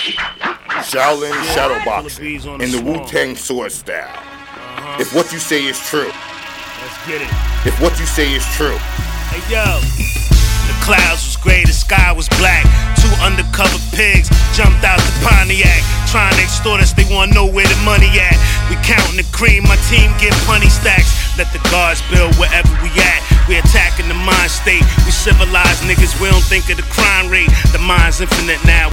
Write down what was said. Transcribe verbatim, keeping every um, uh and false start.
Shaolin shadowboxing in the Wu-Tang sword style. Uh-huh. If what you say is true. Let's get it. If what you say is true. Hey yo, the clouds was gray, the sky was black. Two undercover pigs jumped out the Pontiac, trying to extort us, they wanna know where the money at. We counting the cream, my team get punny stacks. Let the guards build wherever we at. We attacking the mind state, we civilized niggas, we don't think of the crime rate. The mind's infinite now.